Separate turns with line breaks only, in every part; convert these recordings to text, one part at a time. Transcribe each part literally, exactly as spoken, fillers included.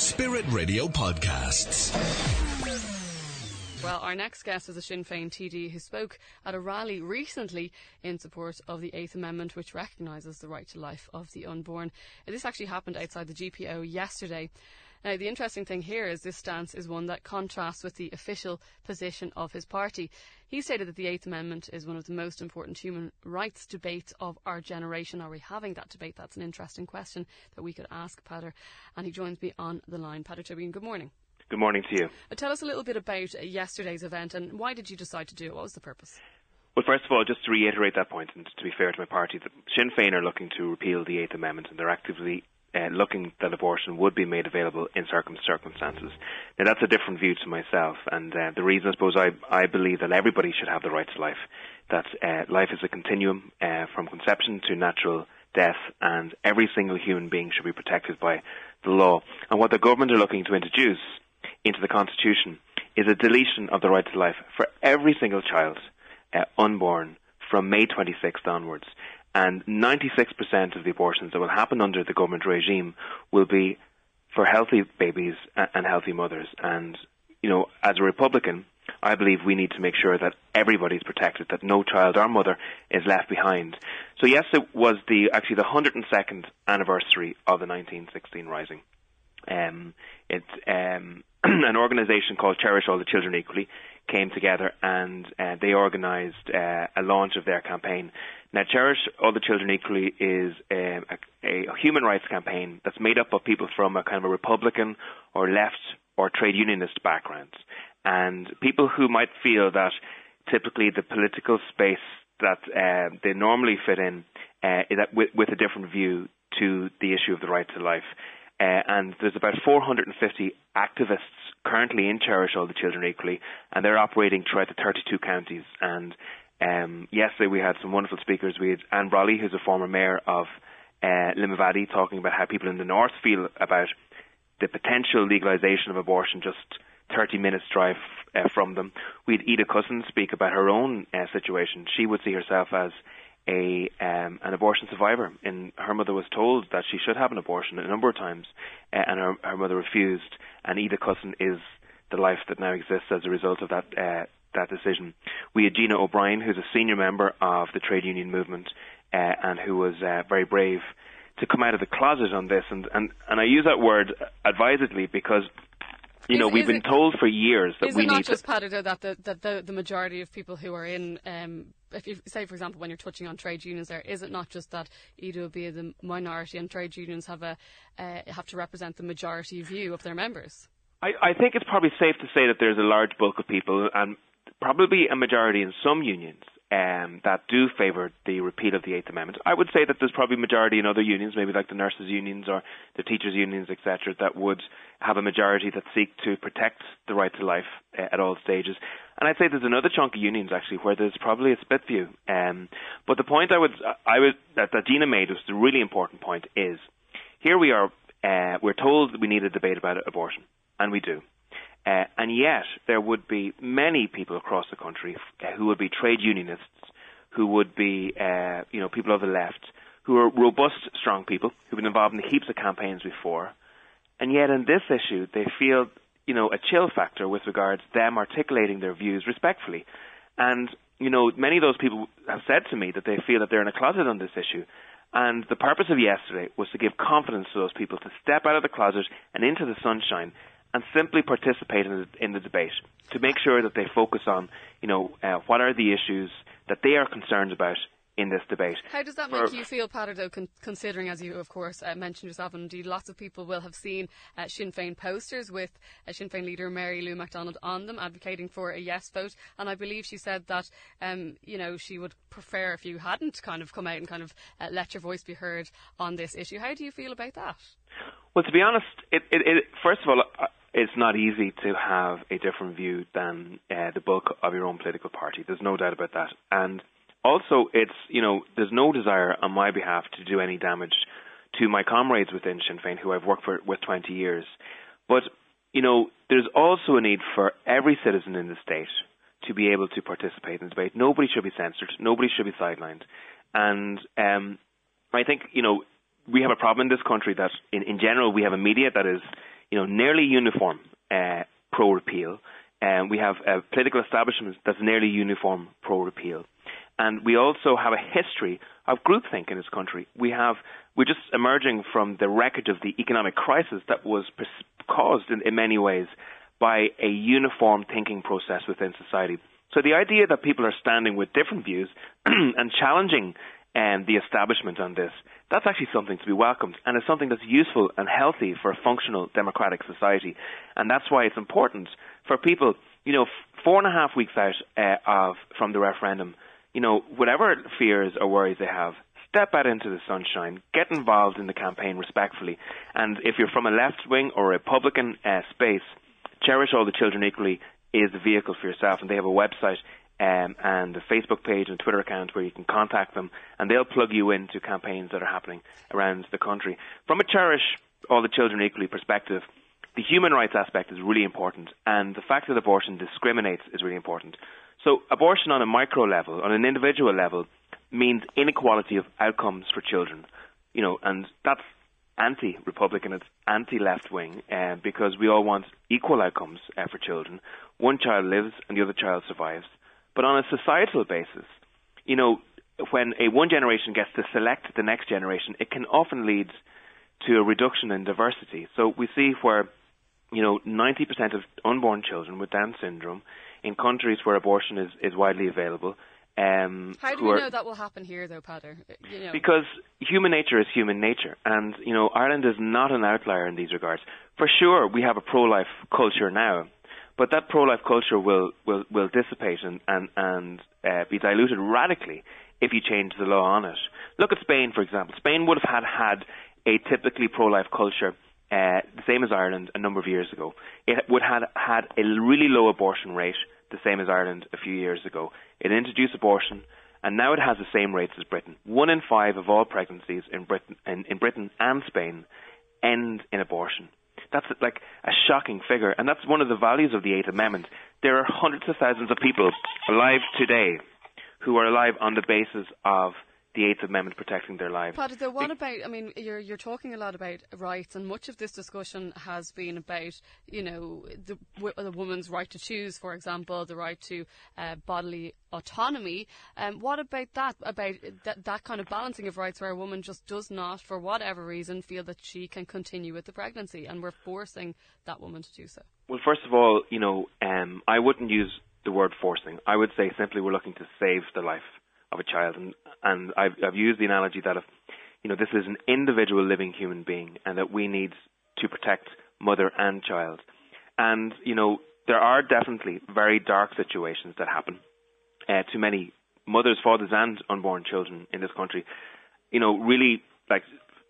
Spirit Radio Podcasts.
Well, our next guest is a Sinn Féin T D who spoke at a rally recently in support of the Eighth Amendment, which recognises the right to life of the unborn. This actually happened outside the G P O yesterday. Now, the interesting thing here is this stance is one that contrasts with the official position of his party. He stated that the Eighth Amendment is one of the most important human rights debates of our generation. Are we having that debate? That's an interesting question that we could ask Peadar. And he joins me on the line. Peadar Tóibín, good morning.
Good morning to you.
Uh, tell us a little bit about uh, yesterday's event and why did you decide to do it? What was the purpose?
Well, first of all, just to reiterate that point, and to be fair to my party, that Sinn Féin are looking to repeal the Eighth Amendment, and they're actively uh, looking that abortion would be made available in certain circumstances. Now, that's a different view to myself, and uh, the reason, I suppose, I, I believe that everybody should have the right to life, that uh, life is a continuum uh, from conception to natural death, and every single human being should be protected by the law. And what the government are looking to introduce into the Constitution is a deletion of the right to life for every single child uh, unborn from May twenty-sixth onwards. And ninety-six percent of the abortions that will happen under the government regime will be for healthy babies and healthy mothers. And, you know, as a Republican, I believe we need to make sure that everybody's protected, that no child or mother is left behind. So yes, it was the actually the one hundred second anniversary of the nineteen sixteen Rising. Um, it's um, an organisation called Cherish All the Children Equally came together and uh, they organised uh, a launch of their campaign. Now, Cherish All the Children Equally is um, a, a human rights campaign that's made up of people from a kind of a Republican or left or trade unionist backgrounds, and people who might feel that typically the political space that uh, they normally fit in uh, is that with, with a different view to the issue of the right to life. Uh, and there's about four hundred fifty activists currently in Cherish All the Children Equally, and they're operating throughout the thirty-two counties. And um, yesterday we had some wonderful speakers. We had Anne Brawley, who's a former mayor of uh, Limavady, talking about how people in the north feel about the potential legalisation of abortion just thirty minutes drive uh, from them. We had Ida Cusson speak about her own uh, situation. She would see herself as a um, an abortion survivor, and her mother was told that she should have an abortion a number of times, uh, and her, her mother refused. And Ida Cusson is the life that now exists as a result of that uh, that decision. We had Gina O'Brien, who's a senior member of the trade union movement, uh, and who was uh, very brave to come out of the closet on this. And, and, and I use that word advisedly because, you know,
is,
we've
is
been
it,
told for years that we
need... Is it not
need
just,
to...
Peadar, that, the, that the, the majority of people who are in... Um, if you say, for example, when you're touching on trade unions there, is it not just that E D U will be the minority and trade unions have a uh, have to represent the majority view of their members?
I, I think it's probably safe to say that there's a large bulk of people, and probably a majority in some unions, um, that do favour the repeal of the Eighth Amendment. I would say that there's probably a majority in other unions, maybe like the nurses' unions or the teachers' unions, et cetera, that would have a majority that seek to protect the right to life uh, at all stages. And I'd say there's another chunk of unions actually where there's probably a split view. Um, but the point I would, I would that, that Gina made was the really important point is here we are, uh, we're told that we need a debate about abortion, and we do. Uh, and yet there would be many people across the country uh, who would be trade unionists, who would be, uh, you know, people of the left, who are robust, strong people who've been involved in heaps of campaigns before, and yet in this issue they feel, you know, a chill factor with regards to them articulating their views respectfully. And, you know, many of those people have said to me that they feel that they're in a closet on this issue. And the purpose of yesterday was to give confidence to those people to step out of the closet and into the sunshine and simply participate in the, in the debate, to make sure that they focus on, you know, uh, what are the issues that they are concerned about in this debate.
How does that make For, you feel, Peadar, though, con- considering, as you, of course, uh, mentioned yourself, and indeed lots of people will have seen uh, Sinn Féin posters with uh, Sinn Féin leader Mary Lou McDonald on them, advocating for a yes vote, and I believe she said that, um, you know, she would prefer if you hadn't kind of come out and kind of uh, let your voice be heard on this issue. How do you feel about that?
Well, to be honest, it, it, it, first of all, uh, it's not easy to have a different view than uh, the bulk of your own political party. There's no doubt about that. And also, it's, you know, there's no desire on my behalf to do any damage to my comrades within Sinn Féin, who I've worked for with twenty years. But, you know, there's also a need for every citizen in the state to be able to participate in the debate. Nobody should be censored. Nobody should be sidelined. And um, I think, you know, we have a problem in this country that, in, in general, we have a media that is, you know, nearly uniform uh, pro-repeal. And we have a political establishment that's nearly uniform pro-repeal. And we also have a history of groupthink in this country. We have, we're just emerging from the wreckage of the economic crisis that was pers- caused in, in many ways by a uniform thinking process within society. So the idea that people are standing with different views and challenging um, the establishment on this, that's actually something to be welcomed, and it's something that's useful and healthy for a functional democratic society. And that's why it's important for people, you know, f- four and a half weeks out uh, of from the referendum, you know, whatever fears or worries they have, step out into the sunshine, get involved in the campaign respectfully. And if you're from a left-wing or Republican uh, space, Cherish All the Children Equally is the vehicle for yourself, and they have a website um, and a Facebook page and Twitter account where you can contact them, and they'll plug you into campaigns that are happening around the country. From a Cherish All the Children Equally perspective, the human rights aspect is really important, and the fact that abortion discriminates is really important. So abortion on a micro level, on an individual level, means inequality of outcomes for children, you know, and that's anti-Republican, it's anti-left-wing, uh, because we all want equal outcomes uh, for children. One child lives and the other child survives. But on a societal basis, you know, when a one generation gets to select the next generation, it can often lead to a reduction in diversity. So we see where, you know, ninety percent of unborn children with Down syndrome in countries where abortion is, is widely available. Um,
How do we are, know that will happen here, though, Peadar? You know.
Because human nature is human nature, and you know Ireland is not an outlier in these regards. For sure, we have a pro-life culture now, but that pro-life culture will will, will dissipate and and and uh, be diluted radically if you change the law on it. Look at Spain, for example. Spain would have had had a typically pro-life culture, uh, the same as Ireland, a number of years ago. It would have had a really low abortion rate, the same as Ireland a few years ago. It introduced abortion, and now it has the same rates as Britain. One in five of all pregnancies in Britain, in, in Britain and Spain end in abortion. That's like a shocking figure, and that's one of the values of the Eighth Amendment. There are hundreds of thousands of people alive today who are alive on the basis of the Eighth Amendment protecting their lives.
But the one about, I mean, you're you're talking a lot about rights, and much of this discussion has been about, you know, the, the woman's right to choose, for example, the right to uh, bodily autonomy. Um, what about that, about that, that kind of balancing of rights where a woman just does not, for whatever reason, feel that she can continue with the pregnancy, and we're forcing that woman to do so? Well,
first of all, you know, um, I wouldn't use the word forcing. I would say simply we're looking to save the life of a child, and and I've, I've used the analogy that if, you know, this is an individual living human being, and that we need to protect mother and child. And you know, there are definitely very dark situations that happen uh, to many mothers, fathers, and unborn children in this country. You know, really like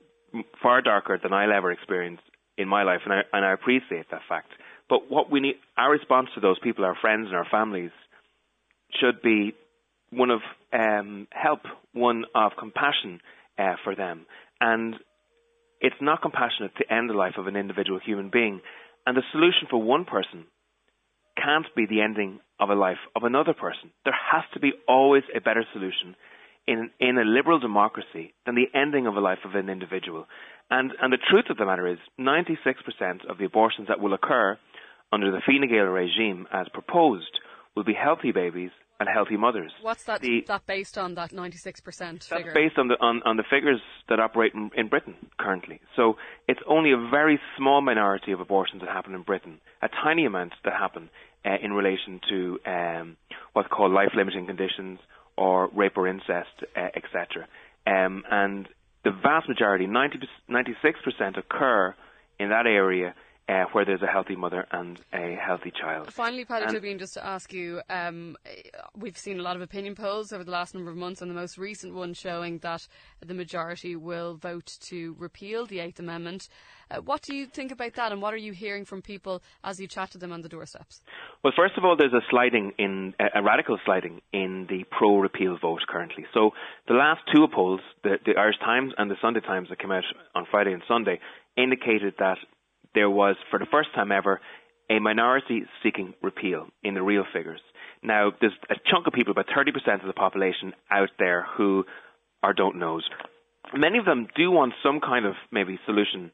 far darker than I'll ever experience in my life, and I and I appreciate that fact. But what we need, our response to those people, our friends and our families, should be one of um, help, one of compassion uh, for them. And it's not compassionate to end the life of an individual human being. And the solution for one person can't be the ending of a life of another person. There has to be always a better solution in in a liberal democracy than the ending of a life of an individual. And and the truth of the matter is ninety-six percent of the abortions that will occur under the Fine Gael regime as proposed will be healthy babies and healthy mothers.
What's that, the, that based on, that ninety-six percent figure?
That's based on the on, on the figures that operate in, in Britain currently. So it's only a very small minority of abortions that happen in Britain, a tiny amount that happen uh, in relation to um, what's called life-limiting conditions or rape or incest, uh, et cetera. Um, and the vast majority, ninety, ninety-six percent, occur in that area Uh, where there's a healthy mother and a healthy child.
Finally, Peadar Tóibín, just to ask you, um, we've seen a lot of opinion polls over the last number of months, and the most recent one showing that the majority will vote to repeal the Eighth Amendment. Uh, what do you think about that, and what are you hearing from people as you chat to them on the doorsteps?
Well, first of all, there's a sliding in a radical sliding in the pro-repeal vote currently. So the last two polls, the, the Irish Times and the Sunday Times that came out on Friday and Sunday, indicated that there was, for the first time ever, a minority seeking repeal in the real figures. Now, there's a chunk of people, about thirty percent of the population out there, who are don't knows. Many of them do want some kind of maybe solution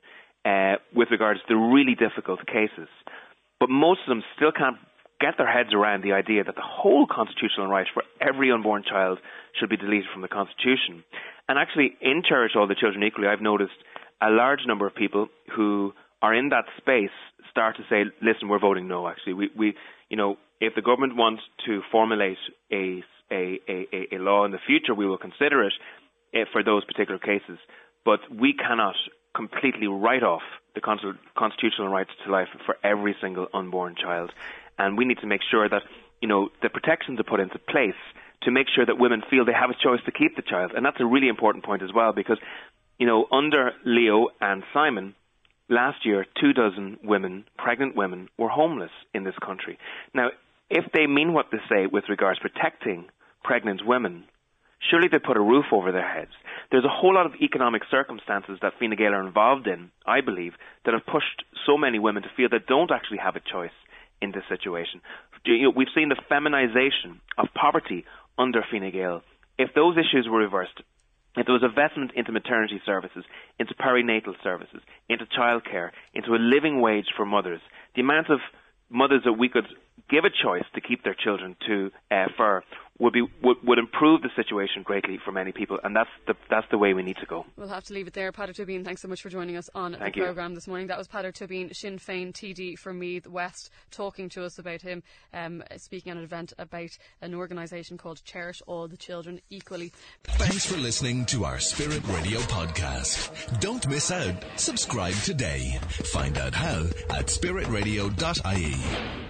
uh, with regards to the really difficult cases. But most of them still can't get their heads around the idea that the whole constitutional right for every unborn child should be deleted from the Constitution. And actually, in Cherish All the Children Equally, I've noticed a large number of people who are in that space start to say, listen, we're voting no, actually. We, we you know, if the government wants to formulate a, a, a, a law in the future, we will consider it uh, for those particular cases. But we cannot completely write off the constitutional rights to life for every single unborn child. And we need to make sure that, you know, the protections are put into place to make sure that women feel they have a choice to keep the child. And that's a really important point as well, because, you know, under Leo and Simon, last year, two dozen women, pregnant women, were homeless in this country. Now, if they mean what they say with regards to protecting pregnant women, surely they put a roof over their heads. There's a whole lot of economic circumstances that Fine Gael are involved in, I believe, that have pushed so many women to feel they don't actually have a choice in this situation. You know, we've seen the feminisation of poverty under Fine Gael. If those issues were reversed, if there was investment into maternity services, into perinatal services, into childcare, into a living wage for mothers, the amount of mothers that we could give a choice to keep their children to uh, for would be would, would improve the situation greatly for many people, and that's the that's the way we need to go.
We'll have to leave it there. Peadar Tóibín, thanks so much for joining us on
Thank
the
you.
programme this morning. That was Peadar Tóibín, Sinn Féin T D from Meath West, talking to us about him um, speaking at an event about an organisation called Cherish All the Children Equally.
Thanks for listening to our Spirit Radio podcast. Don't miss out. Subscribe today. Find out how at spirit radio dot I E.